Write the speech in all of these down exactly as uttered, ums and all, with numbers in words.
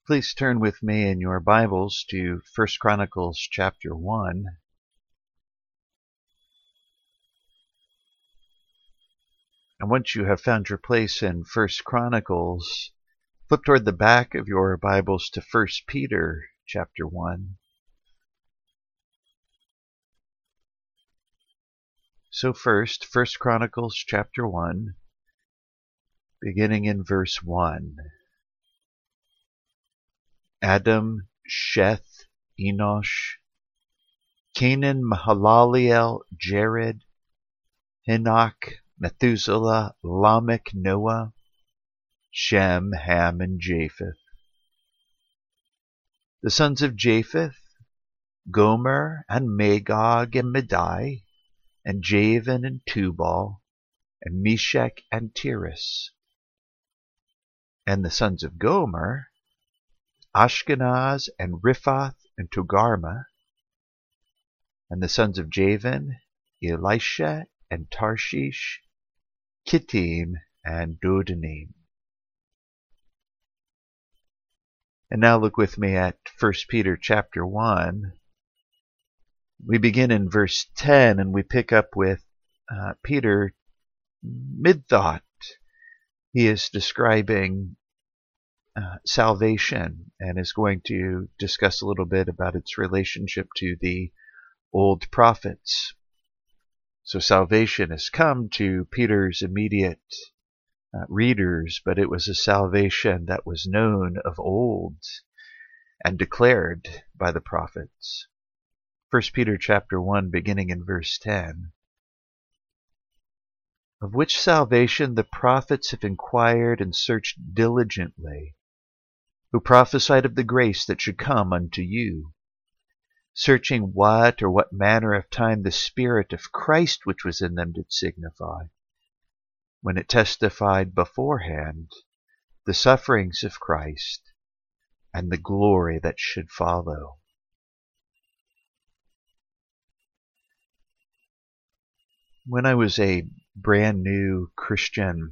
Please turn with me in your Bibles to First Chronicles chapter one. And once you have found your place in First Chronicles, flip toward the back of your Bibles to First Peter chapter one. So first, First Chronicles chapter one, beginning in verse one. Adam, Sheth, Enosh, Canaan, Mahalaleel, Jared, Enoch, Methuselah, Lamech, Noah, Shem, Ham, and Japheth. The sons of Japheth, Gomer, and Magog, and Madai, and Javan, and Tubal, and Meshach, and Tiras. And the sons of Gomer, Ashkenaz, and Riphath, and Togarmah. And the sons of Javan, Elisha, and Tarshish, Kittim, and Dodanim. And now look with me at First Peter chapter one. We begin in verse ten, and we pick up with uh, Peter mid-thought. He is describing uh, salvation and is going to discuss a little bit about its relationship to the old prophets. So salvation has come to Peter's immediate uh, readers, but it was a salvation that was known of old and declared by the prophets. First Peter chapter one, beginning in verse ten. Of which salvation the prophets have inquired and searched diligently, who prophesied of the grace that should come unto you, searching what or what manner of time the Spirit of Christ which was in them did signify, when it testified beforehand the sufferings of Christ and the glory that should follow. When I was a brand new Christian,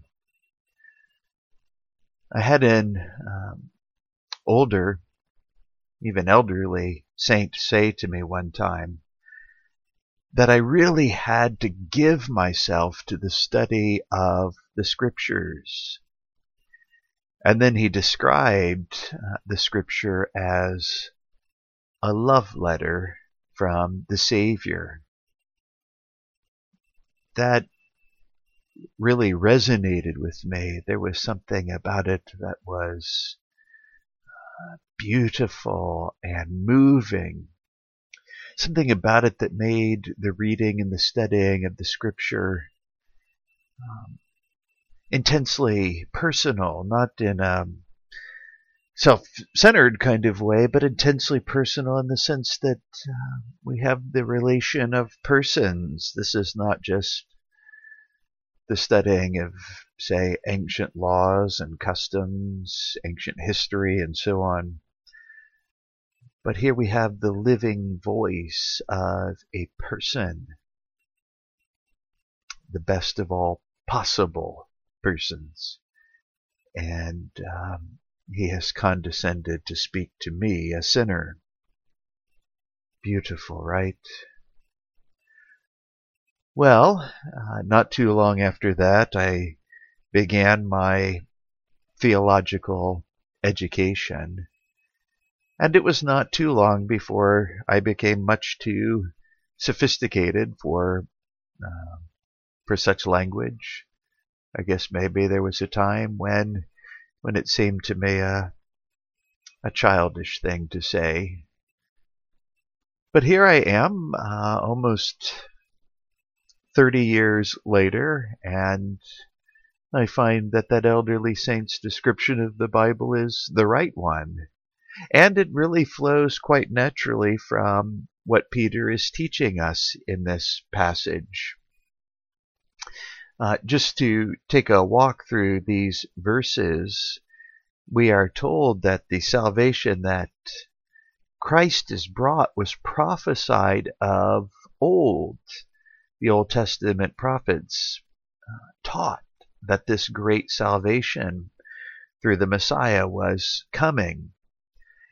I had an um, older, even elderly saint say to me one time that I really had to give myself to the study of the Scriptures. And then he described uh, the Scripture as a love letter from the Savior. That really resonated with me. There was something about it that was uh, beautiful and moving. Something about it that made the reading and the studying of the Scripture um, intensely personal, not in a self-centered kind of way, but intensely personal in the sense that uh, we have the relation of persons. This is not just the studying of, say, ancient laws and customs, ancient history, and so on. But here we have the living voice of a person, the best of all possible persons. And um, he has condescended to speak to me, a sinner. Beautiful, right? Well, uh, not too long after that, I began my theological education. And it was not too long before I became much too sophisticated for uh, for such language. I guess maybe there was a time when when it seemed to me a, a childish thing to say. But here I am, uh, almost thirty years later, and I find that that elderly saint's description of the Bible is the right one. And it really flows quite naturally from what Peter is teaching us in this passage. Uh, just to take a walk through these verses, we are told that the salvation that Christ has brought was prophesied of old. The Old Testament prophets uh, taught that this great salvation through the Messiah was coming.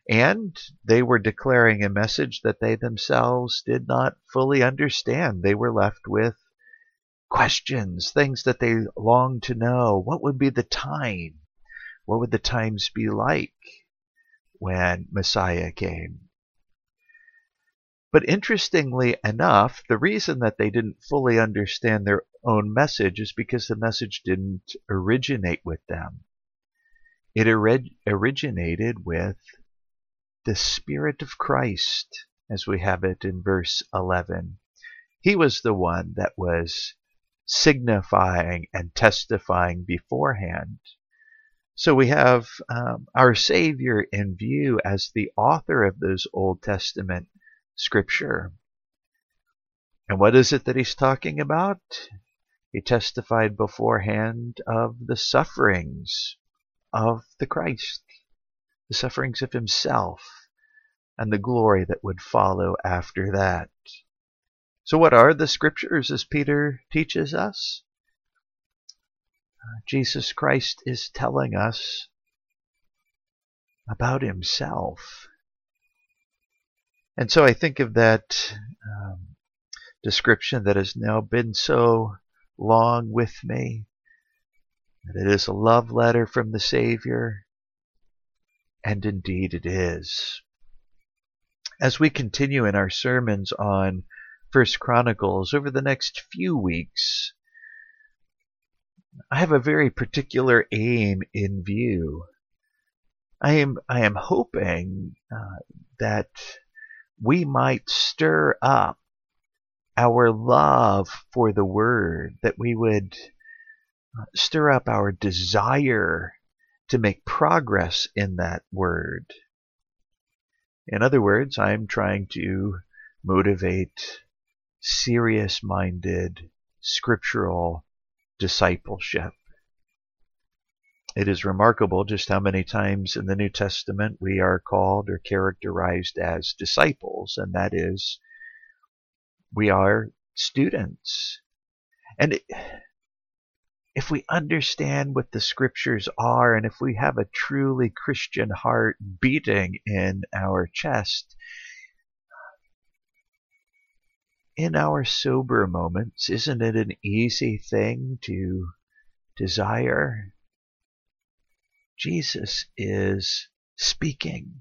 And they were declaring a message that they themselves did not fully understand. They were left with questions, things that they longed to know. What would be the time? What would the times be like when Messiah came? But interestingly enough, the reason that they didn't fully understand their own message is because the message didn't originate with them. It orig- originated with the Spirit of Christ, as we have it in verse eleven. He was the one that was signifying and testifying beforehand. So we have um, our Savior in view as the author of those Old Testament scripture. And what is it that he's talking about? He testified beforehand of the sufferings of the Christ, the sufferings of himself, and the glory that would follow after that. So what are the scriptures, as Peter teaches us? Jesus Christ is telling us about himself. And so I think of that um, description that has now been so long with me, that it is a love letter from the Savior, and indeed it is. As we continue in our sermons on First Chronicles over the next few weeks, I have a very particular aim in view. I am I am hoping uh, that we might stir up our love for the Word, that we would stir up our desire to make progress in that Word. In other words, I'm trying to motivate serious-minded, scriptural discipleship. It is remarkable just how many times in the New Testament we are called or characterized as disciples, and that is, we are students. And it, if we understand what the scriptures are, and if we have a truly Christian heart beating in our chest, in our sober moments, isn't it an easy thing to desire? Jesus is speaking.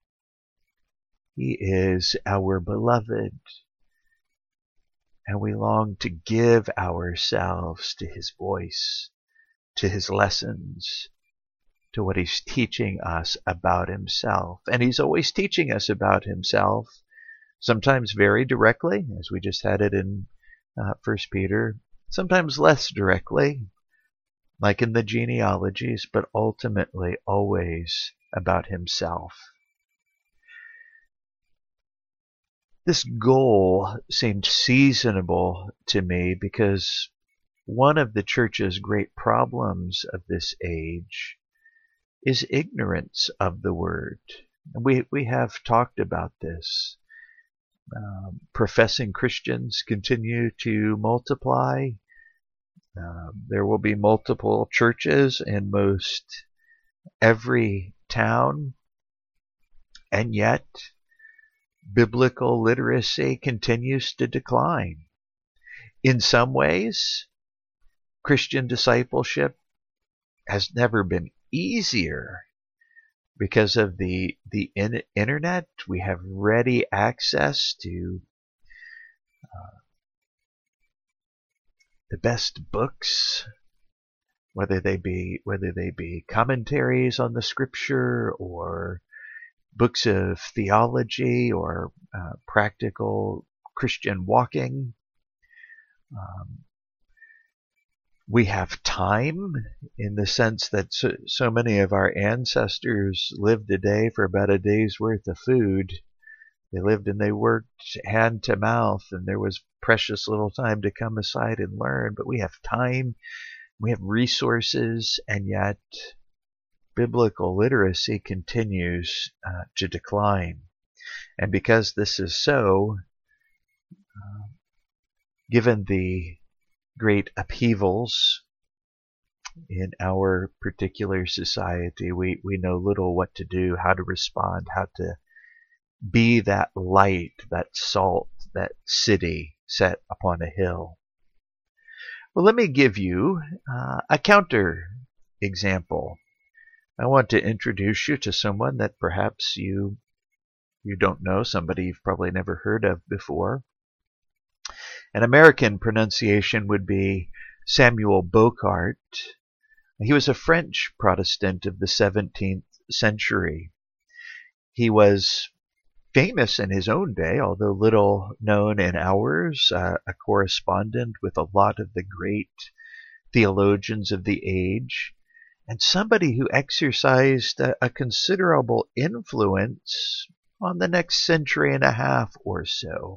He is our beloved, and we long to give ourselves to his voice, to his lessons, to what he's teaching us about himself. And he's always teaching us about himself, sometimes very directly, as we just had it in uh, First Peter, sometimes less directly, like in the genealogies, but ultimately always about himself. This goal seemed seasonable to me because one of the church's great problems of this age is ignorance of the Word. We, we have talked about this. Um, professing Christians continue to multiply. Um, there will be multiple churches in most every town, and yet biblical literacy continues to decline. In some ways, Christian discipleship has never been easier because of the the in, internet. We have ready access to uh, the best books, whether they be whether they be commentaries on the Scripture or books of theology or uh, practical Christian walking. Um, we have time in the sense that so, so many of our ancestors lived a day for about a day's worth of food. They lived and they worked hand to mouth, and there was precious little time to come aside and learn. But we have time, we have resources, and yet biblical literacy continues uh, to decline. And because this is so, uh, given the great upheavals in our particular society. We, we know little what to do, how to respond, how to be that light, that salt, that city set upon a hill. Well, let me give you uh, a counter example. I want to introduce you to someone that perhaps you you don't know, somebody you've probably never heard of before. An American pronunciation would be Samuel Bocard. He was a French Protestant of the seventeenth century. He was famous in his own day, although little known in ours, uh, a correspondent with a lot of the great theologians of the age, and somebody who exercised a, a considerable influence on the next century and a half or so.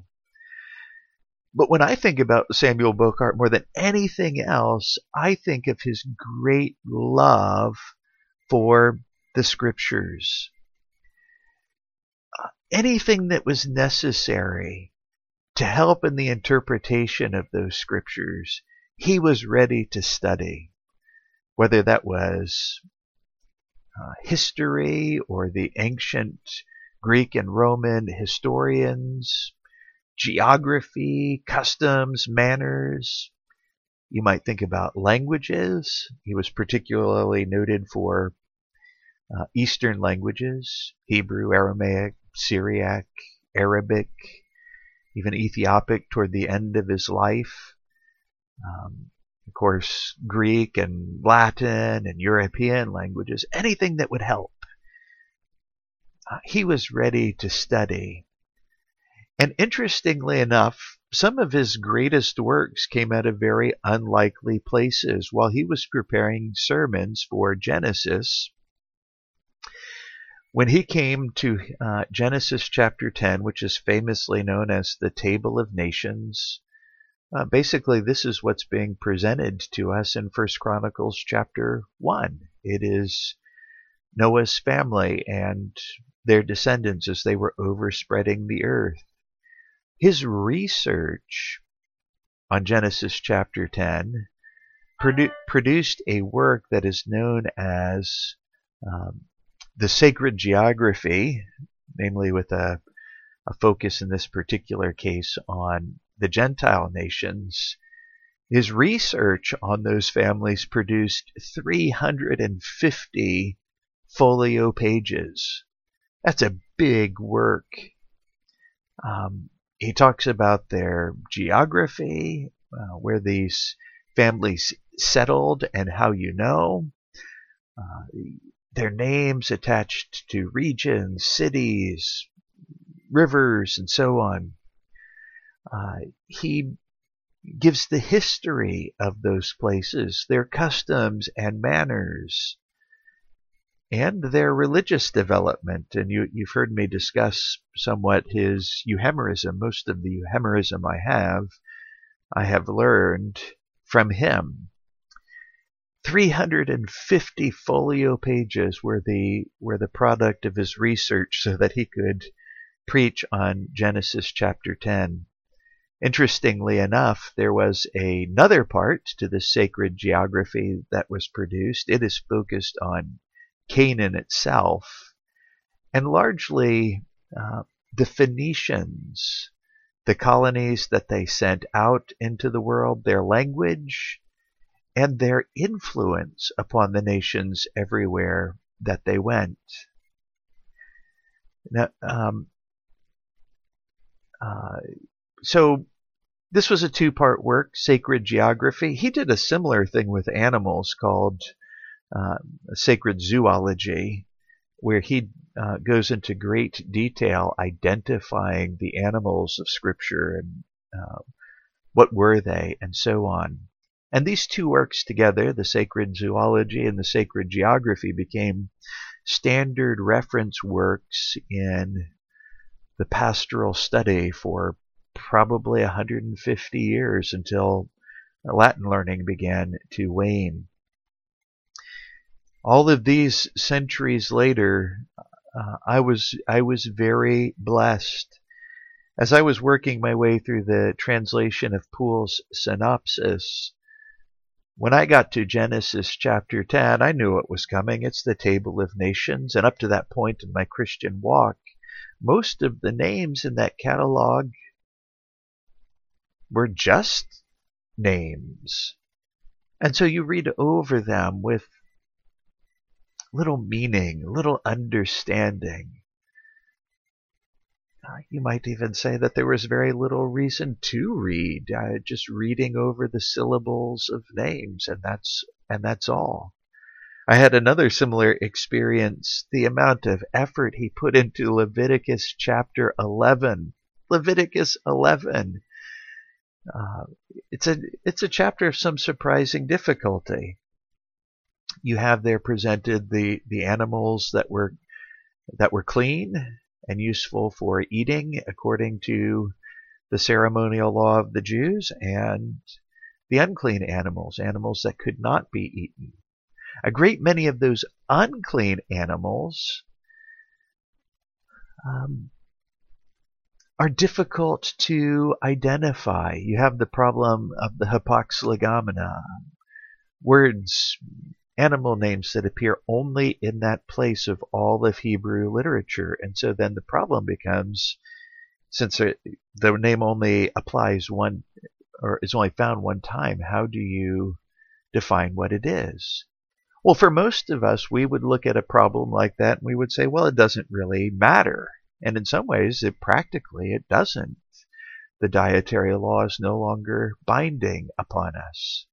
But when I think about Samuel Bocard more than anything else, I think of his great love for the scriptures. Uh, anything that was necessary to help in the interpretation of those scriptures, he was ready to study. Whether that was uh, history or the ancient Greek and Roman historians, geography, customs, manners. You might think about languages. He was particularly noted for uh, Eastern languages, Hebrew, Aramaic, Syriac, Arabic, even Ethiopic toward the end of his life. Um, of course, Greek and Latin and European languages, anything that would help. Uh, he was ready to study. And interestingly enough, some of his greatest works came out of very unlikely places. While he was preparing sermons for Genesis, when he came to uh, Genesis chapter ten, which is famously known as the Table of Nations, uh, basically this is what's being presented to us in First Chronicles chapter one. It is Noah's family and their descendants as they were overspreading the earth. His research on Genesis chapter ten produ- produced a work that is known as um, the Sacred Geography, namely with a, a focus in this particular case on the Gentile nations. His research on those families produced three hundred fifty folio pages. That's a big work. Um, he talks about their geography, uh, where these families settled and how you know, uh, their names attached to regions, cities, rivers, and so on. Uh, he gives the history of those places, their customs and manners, and their religious development. And you, you've heard me discuss somewhat his euhemerism. Most of the euhemerism I have, I have learned from him. three hundred fifty folio pages were the, were the product of his research so that he could preach on Genesis chapter ten. Interestingly enough, there was another part to the sacred geography that was produced. It is focused on Canaan itself, and largely uh, the Phoenicians, the colonies that they sent out into the world, their language, and their influence upon the nations everywhere that they went. Now, um, uh, so this was a two-part work, Sacred Geography. He did a similar thing with animals called uh, Sacred Zoology, where he uh, goes into great detail identifying the animals of Scripture and uh, what were they, and so on. And these two works together, the Sacred Zoology and the Sacred Geography, became standard reference works in the pastoral study for probably one hundred fifty years until Latin learning began to wane. All of these centuries later, uh, I was I was very blessed. As I was working my way through the translation of Poole's Synopsis, When I got to Genesis chapter ten, I knew it was coming. It's the Table of Nations. And up to that point in my Christian walk, most of the names in that catalog were just names. And so you read over them with little meaning, little understanding. Uh, you might even say that there was very little reason to read, uh, just reading over the syllables of names, and that's and that's all. I had another similar experience. The amount of effort he put into Leviticus chapter eleven. Leviticus eleven. Uh, it's a it's a chapter of some surprising difficulty. You have there presented the the animals that were that were clean and useful for eating according to the ceremonial law of the Jews, and the unclean animals, animals that could not be eaten. A great many of those unclean animals um, are difficult to identify. You have the problem of the hapax legomena, words, animal names that appear only in that place of all of Hebrew literature. And so then the problem becomes, since the name only applies one, or is only found one time, how do you define what it is? Well, for most of us, we would look at a problem like that and we would say, well, it doesn't really matter. And in some ways, it practically, it doesn't. The dietary law is no longer binding upon us.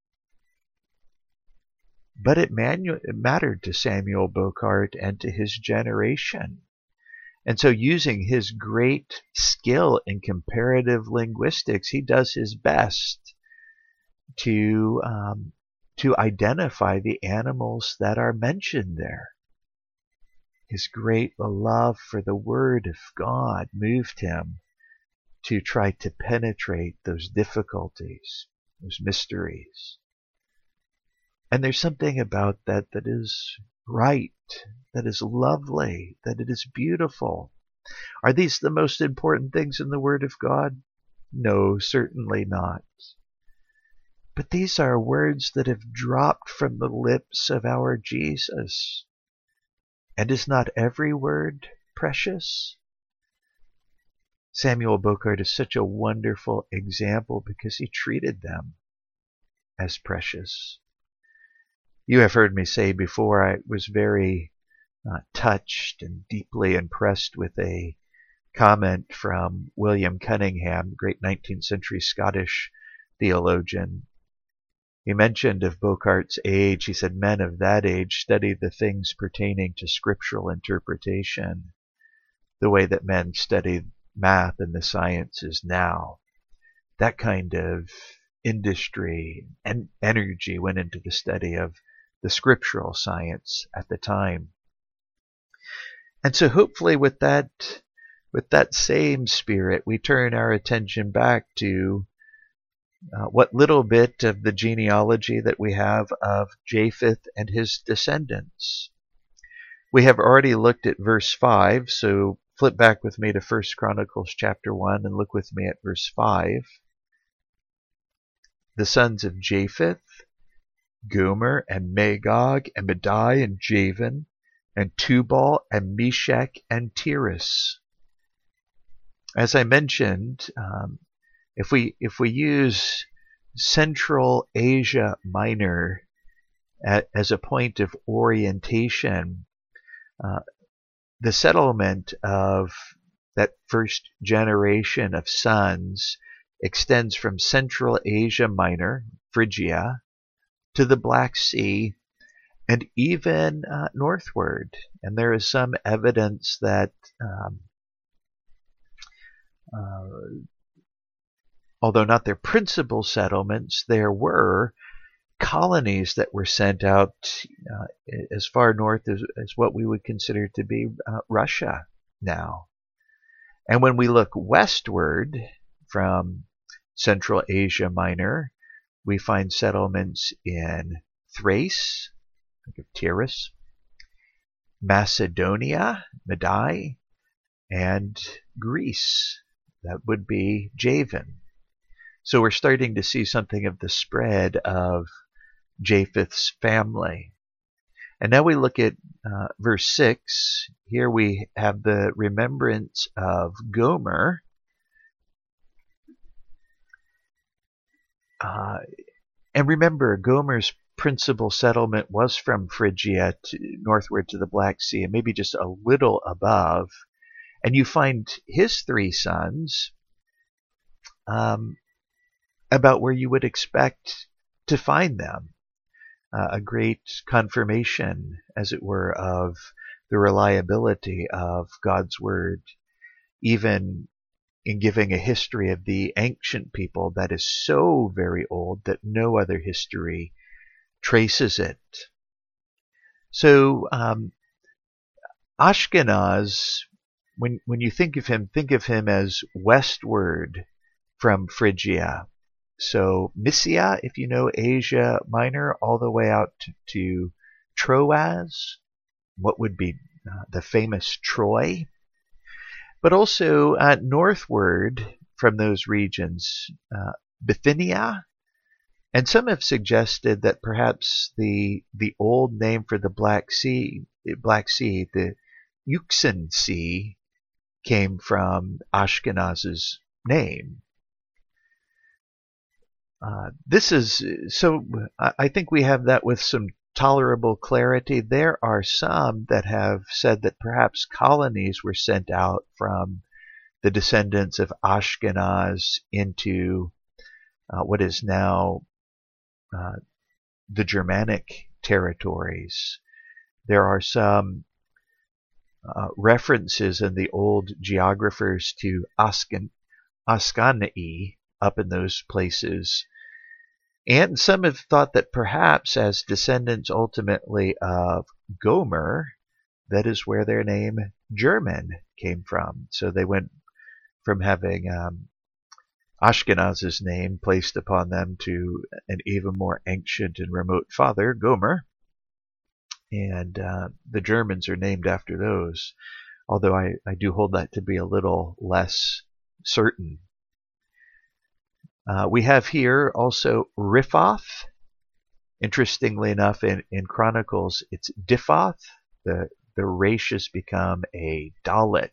But it, manu- it mattered to Samuel Bocard and to his generation. And so using his great skill in comparative linguistics, he does his best to um, to identify the animals that are mentioned there. His great love for the Word of God moved him to try to penetrate those difficulties, those mysteries. And there's something about that that is right, that is lovely, that it is beautiful. Are these the most important things in the Word of God? No, certainly not. But these are words that have dropped from the lips of our Jesus. And is not every word precious? Samuel Bocard is such a wonderful example because he treated them as precious. You have heard me say before, I was very uh, touched and deeply impressed with a comment from William Cunningham, great nineteenth century Scottish theologian. He mentioned of Bocard's age, he said, men of that age studied the things pertaining to scriptural interpretation the way that men study math and the sciences now. That kind of industry and energy went into the study of the scriptural science at the time. And so hopefully with that, with that same spirit, we turn our attention back to uh, what little bit of the genealogy that we have of Japheth and his descendants. We have already looked at verse five, so flip back with me to First Chronicles chapter one and look with me at verse five. The sons of Japheth, Gomer and Magog and Madai and Javan and Tubal and Meshach and Tiras. As I mentioned, um, if we if we use Central Asia Minor at, as a point of orientation, uh, the settlement of that first generation of sons extends from Central Asia Minor, Phrygia, to the Black Sea, and even uh, northward. And there is some evidence that um, uh, although not their principal settlements, there were colonies that were sent out uh, as far north as, as what we would consider to be uh, Russia now. And when we look westward from Central Asia Minor, we find settlements in Thrace, think of Tiras, Macedonia, Madai, and Greece. That would be Javan. So we're starting to see something of the spread of Japheth's family. And now we look at uh, verse six. Here we have the remembrance of Gomer. Uh, and remember, Gomer's principal settlement was from Phrygia to, northward to the Black Sea, and maybe just a little above. And you find his three sons um, about where you would expect to find them. Uh, a great confirmation, as it were, of the reliability of God's Word, even in giving a history of the ancient people that is so very old that no other history traces it. So um, Ashkenaz, when when you think of him, think of him as westward from Phrygia. So Mysia, if you know Asia Minor, all the way out to, to Troas, what would be uh, the famous Troy, but also uh, northward from those regions, uh, Bithynia. And some have suggested that perhaps the the old name for the Black Sea, Black Sea, the Euxine Sea, came from Ashkenaz's name. Uh, this is so. I think we have that with some tolerable clarity. There are some that have said that perhaps colonies were sent out from the descendants of Ashkenaz into uh, what is now uh, the Germanic territories. There are some uh, references in the old geographers to Askan, Askanai up in those places. And some have thought that perhaps as descendants ultimately of Gomer, that is where their name German came from. So they went from having um, Ashkenaz's name placed upon them to an even more ancient and remote father, Gomer. And uh, the Germans are named after those, although I, I do hold that to be a little less certain. Uh, we have here also Riphath. Interestingly enough, in, in Chronicles, it's Diphath. The, the Resh has become a Dalet.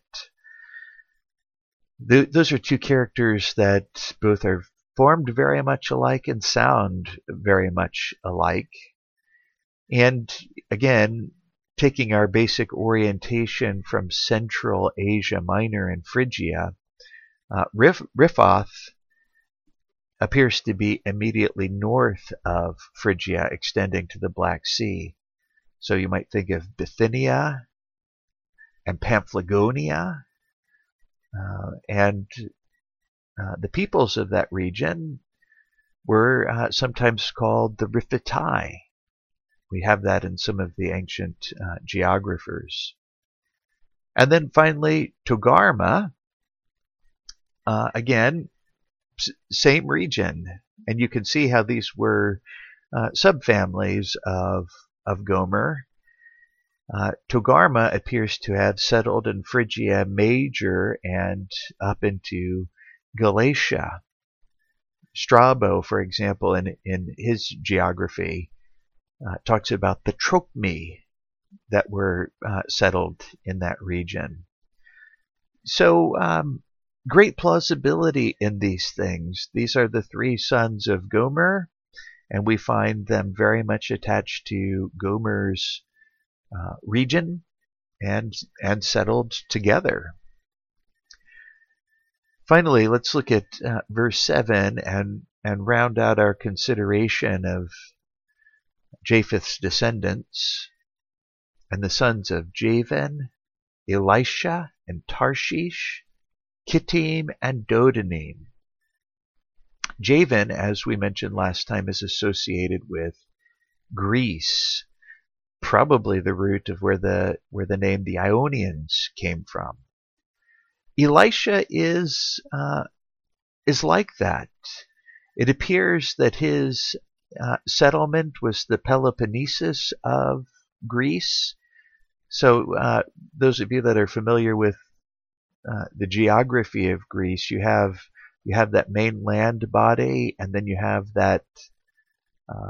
The, those are two characters that both are formed very much alike and sound very much alike. And again, taking our basic orientation from Central Asia Minor and Phrygia, uh, Rif, Riphath appears to be immediately north of Phrygia, extending to the Black Sea. So you might think of Bithynia and Pamphylia, uh, and uh, the peoples of that region were uh, sometimes called the Riphatai. We have that in some of the ancient uh, geographers. And then finally, Togarma, uh, again, same region, and you can see how these were uh, subfamilies of of Gomer. Uh, Togarma appears to have settled in Phrygia Major and up into Galatia. Strabo, for example, in in his geography, uh, talks about the Trochmi that were uh, settled in that region. So. Um, Great plausibility in these things. These are the three sons of Gomer, and we find them very much attached to Gomer's uh, region and and settled together. Finally, let's look at uh, verse seven and and round out our consideration of Japheth's descendants. And the sons of Javan, Elisha, and Tarshish, Kittim, and Dodanim. Javan, as we mentioned last time, is associated with Greece, probably the root of where the where the name the Ionians came from. Elisha is uh, is like that. It appears that his uh, settlement was the Peloponnesus of Greece. So uh, those of you that are familiar with Uh, the geography of Greece, you have you have that main land body, and then you have that uh,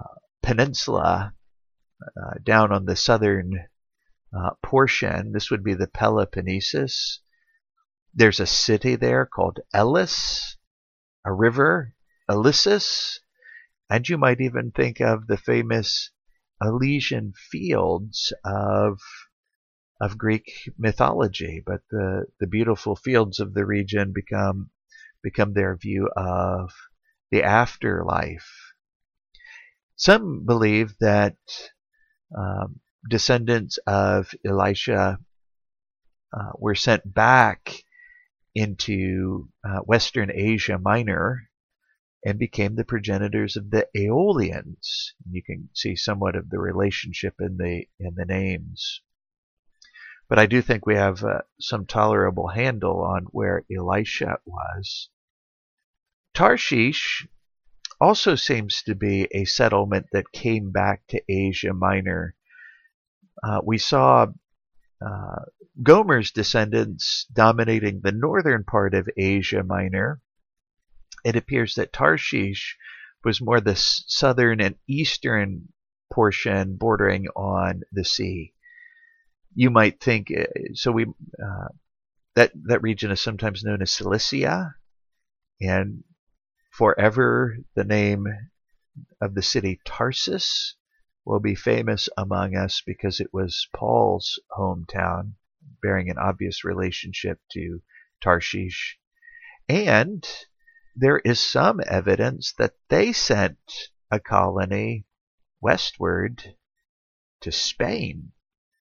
peninsula uh, down on the southern uh, portion. This would be the Peloponnesus. There's a city there called Elis, a river, Elyssus, and you might even think of the famous Elysian fields of of Greek mythology. But the, the beautiful fields of the region become become their view of the afterlife. Some believe that um, descendants of Elisha uh, were sent back into uh, Western Asia Minor and became the progenitors of the Aeolians. You can see somewhat of the relationship in the in the names. But I do think we have uh, some tolerable handle on where Elisha was. Tarshish also seems to be a settlement that came back to Asia Minor. Uh, we saw uh, Gomer's descendants dominating the northern part of Asia Minor. It appears that Tarshish was more the southern and eastern portion bordering on the sea. You might think, so we uh, that that region is sometimes known as Cilicia, and forever the name of the city Tarsus will be famous among us because it was Paul's hometown, bearing an obvious relationship to Tarshish. And there is some evidence that they sent a colony westward to Spain.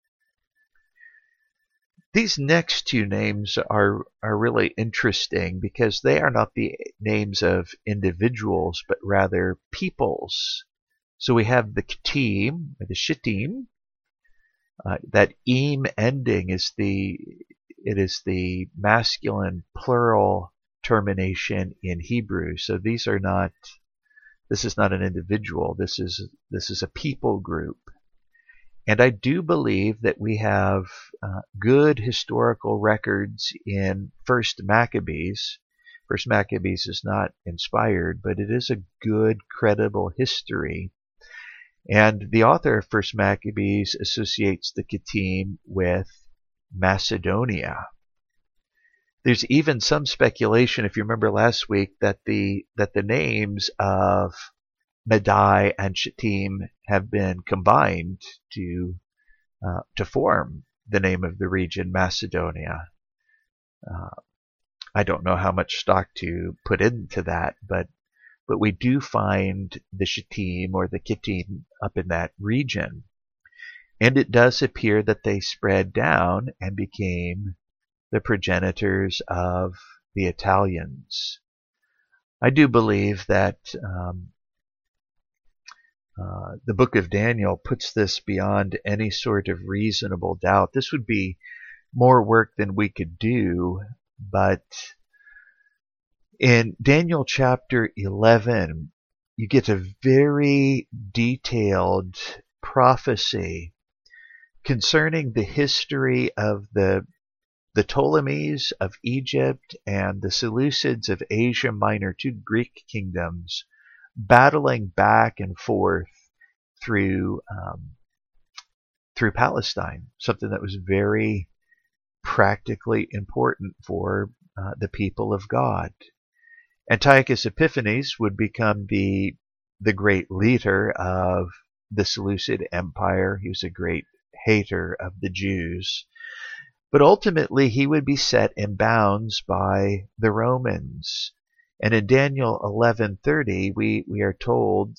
These next two names are, are really interesting because they are not the names of individuals, but rather peoples. So we have the Kittim, or the Shittim. Uh, that eem ending is the it is the masculine plural termination in Hebrew. So these are not. This is not an individual. This is this is a people group. And I do believe that we have uh, good historical records in First Maccabees. First Maccabees is not inspired, but it is a good, credible history. And the author of First Maccabees associates the Kittim with Macedonia. There's even some speculation, if you remember last week, that the that the names of Madai and Shittim have been combined to uh, to form the name of the region, Macedonia. Uh, I don't know how much stock to put into that, but but we do find the Shittim or the Kittim up in that region. And it does appear that they spread down and became the progenitors of the Italians. I do believe that um, uh, the book of Daniel puts this beyond any sort of reasonable doubt. This would be more work than we could do, but in Daniel chapter eleven, you get a very detailed prophecy concerning the history of the the Ptolemies of Egypt and the Seleucids of Asia Minor, two Greek kingdoms, battling back and forth through um, through Palestine, something that was very practically important for uh, the people of God. Antiochus Epiphanes would become the the great leader of the Seleucid Empire. He was a great hater of the Jews. But ultimately he would be set in bounds by the Romans. And in Daniel eleven thirty, we, we are told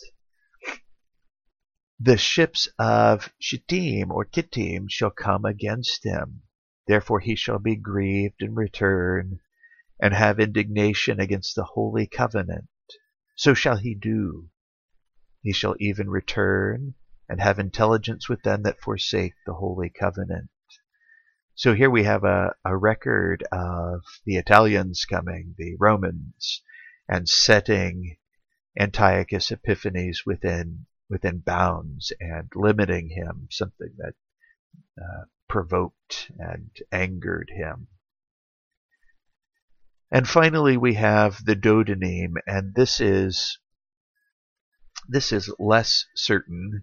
the ships of Shittim or Kittim shall come against him. Therefore he shall be grieved and return and have indignation against the holy covenant. So shall he do. He shall even return and have intelligence with them that forsake the holy covenant. So here we have a, a record of the Italians coming, the Romans, and setting Antiochus Epiphanes within within bounds and limiting him, something that uh, provoked and angered him. And finally we have the Dodonim, and this is This is less certain.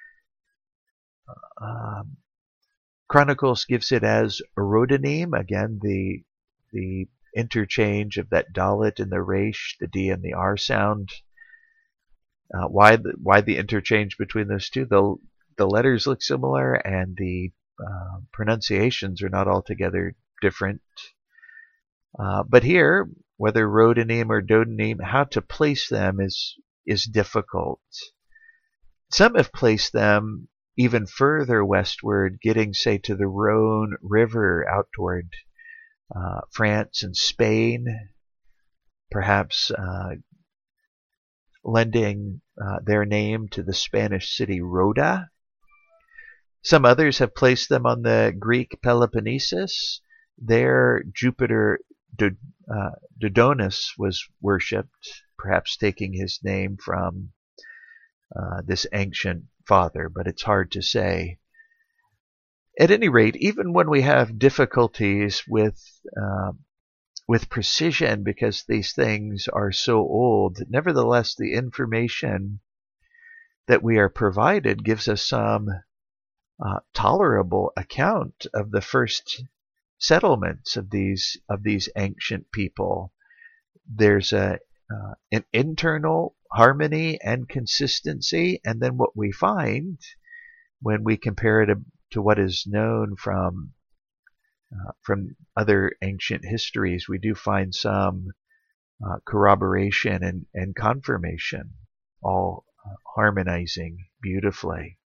Um, Chronicles gives it as Orodanim, again, the the interchange of that Dalet and the Resh, the D and the R sound. Uh, why the why the interchange between those two? The the letters look similar, and the uh, pronunciations are not altogether different. Uh, but here, whether Rodanim or Dodanim, how to place them is is difficult. Some have placed them even further westward, getting, say, to the Rhone River out toward uh, France and Spain, perhaps uh, lending uh, their name to the Spanish city Rhoda. Some others have placed them on the Greek Peloponnesus. There, Jupiter Dod- uh, Dodonus was worshipped, perhaps taking his name from uh, this ancient father, but it's hard to say. At any rate, even when we have difficulties with uh, with precision because these things are so old, nevertheless, the information that we are provided gives us some uh, tolerable account of the first settlements of these of these ancient people. There's a uh, an internal harmony and consistency, and then what we find when we compare it to what is known from uh, from other ancient histories, we do find some uh, corroboration and, and confirmation, all uh, harmonizing beautifully.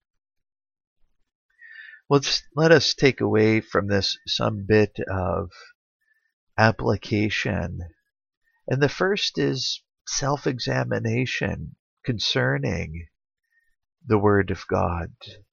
Let's let us take away from this some bit of application. And the first is self-examination concerning the Word of God.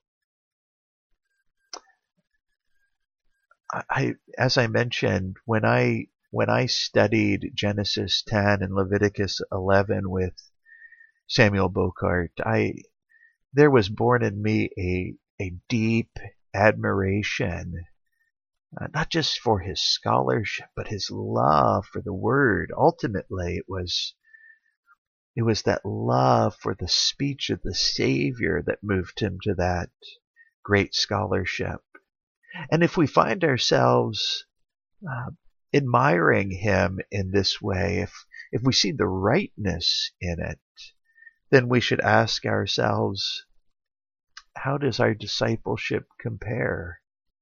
I, as I mentioned, when I when I studied Genesis ten and Leviticus eleven with Samuel Bocart, I there was born in me a a deep admiration, uh, not just for his scholarship, but his love for the Word. Ultimately, it was it was that love for the speech of the Savior that moved him to that great scholarship. And if we find ourselves uh, admiring him in this way, if if we see the rightness in it, then we should ask ourselves, how does our discipleship compare?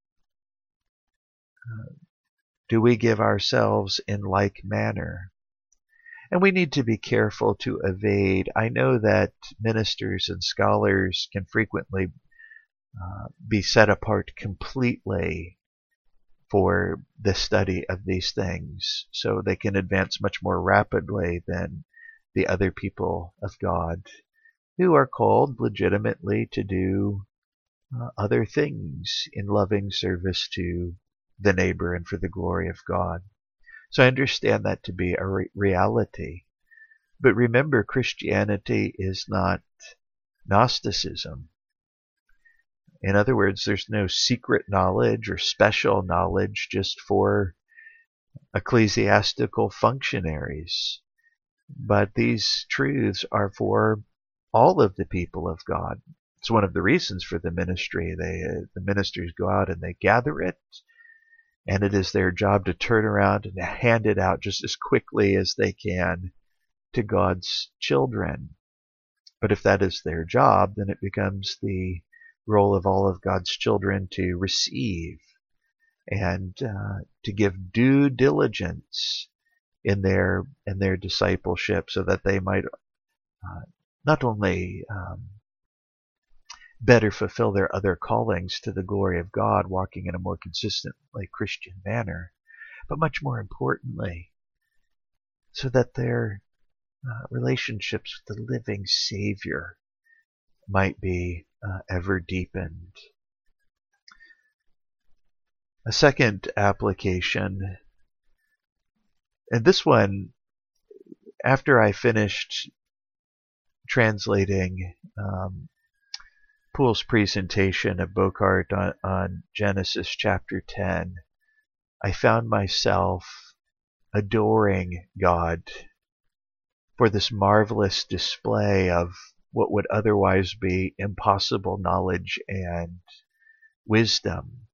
Uh, do we give ourselves in like manner? And we need to be careful to evade. I know that ministers and scholars can frequently uh, be set apart completely for the study of these things, so they can advance much more rapidly than the other people of God who are called legitimately to do uh, other things in loving service to the neighbor and for the glory of God. So I understand that to be a re- reality. But remember, Christianity is not Gnosticism. In other words, there's no secret knowledge or special knowledge just for ecclesiastical functionaries. But these truths are for all of the people of God. It's one of the reasons for the ministry. They, uh, the ministers go out and they gather it, and it is their job to turn around and hand it out just as quickly as they can to God's children. But if that is their job, then it becomes the role of all of God's children to receive and uh, to give due diligence in their in their discipleship, so that they might uh, not only um, better fulfill their other callings to the glory of God, walking in a more consistently Christian manner, but much more importantly, so that their uh, relationships with the living Savior might be uh, ever deepened. A second application, and this one, after I finished translating um, Poole's presentation of Bocart on, on Genesis chapter ten, I found myself adoring God for this marvelous display of what would otherwise be impossible knowledge and wisdom.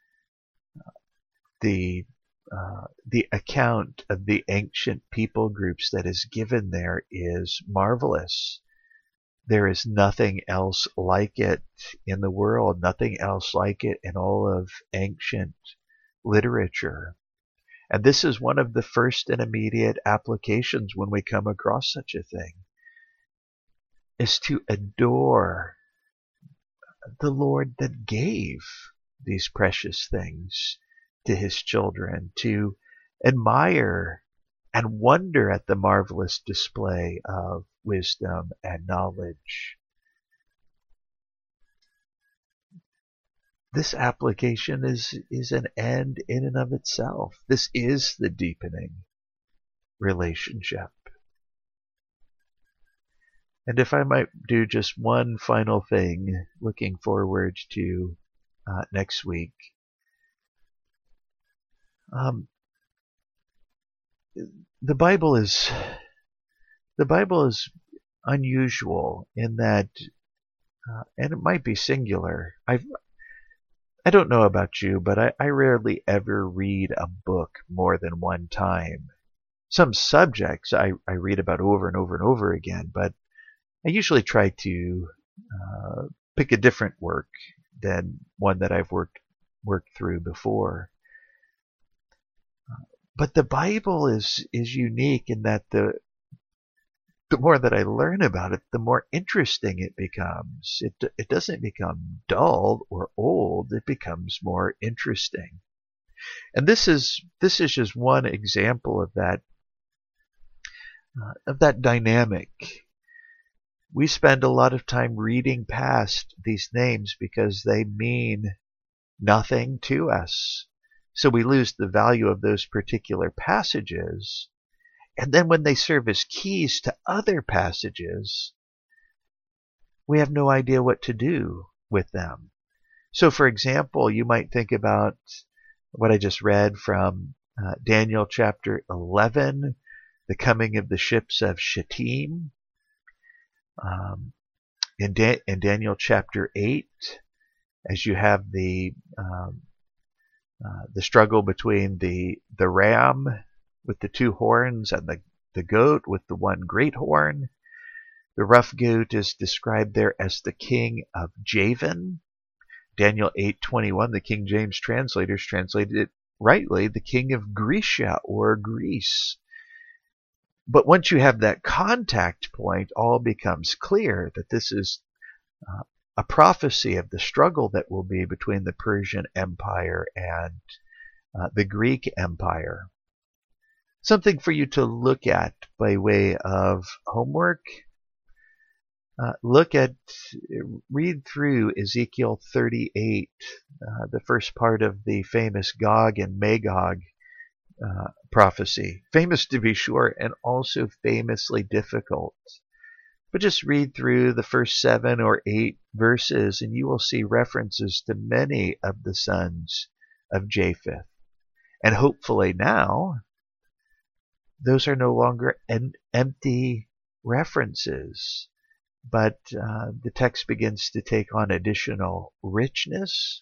The uh, the account of the ancient people groups that is given there is marvelous. There is nothing else like it in the world, nothing else like it in all of ancient literature. And this is one of the first and immediate applications when we come across such a thing, is to adore the Lord that gave these precious things to his children, to admire and wonder at the marvelous display of wisdom and knowledge. This application is, is an end in and of itself. This is the deepening relationship. And if I might do just one final thing, looking forward to uh, next week, um, the Bible is the Bible is unusual in that, uh, and it might be singular. I I don't know about you, but I, I rarely ever read a book more than one time. Some subjects I, I read about over and over and over again, but I usually try to uh, pick a different work than one that I've worked worked through before. But the Bible is is unique in that the the more that I learn about it, the more interesting it becomes. It it doesn't become dull or old; it becomes more interesting. And this is this is just one example of that uh, of that dynamic. We spend a lot of time reading past these names because they mean nothing to us. So we lose the value of those particular passages. And then when they serve as keys to other passages, we have no idea what to do with them. So for example, you might think about what I just read from uh, Daniel chapter eleven, the coming of the ships of Shittim. Um, in, da- in Daniel chapter eight, as you have the um, uh, the struggle between the the ram with the two horns and the, the goat with the one great horn. The rough goat is described there as the king of Javan. Daniel eight twenty-one, the King James translators translated it rightly, the king of Grecia or Greece. But once you have that contact point, all becomes clear that this is uh, a prophecy of the struggle that will be between the Persian Empire and uh, the Greek Empire. Something for you to look at by way of homework. Uh, look at, read through Ezekiel thirty-eight, uh, the first part of the famous Gog and Magog uh, prophecy. Famous to be sure, and also famously difficult. But just read through the first seven or eight verses and you will see references to many of the sons of Japheth. And hopefully now, those are no longer en- empty references, but uh, the text begins to take on additional richness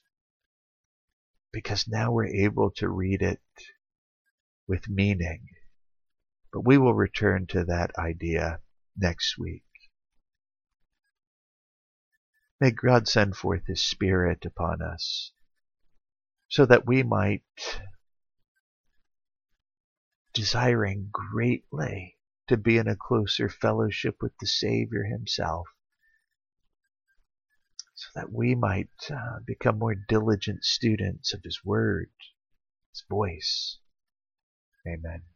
because now we're able to read it with meaning. But we will return to that idea next week. May God send forth His Spirit upon us so that we might, desiring greatly to be in a closer fellowship with the Savior Himself, so that we might uh, become more diligent students of His Word, His voice. Amen.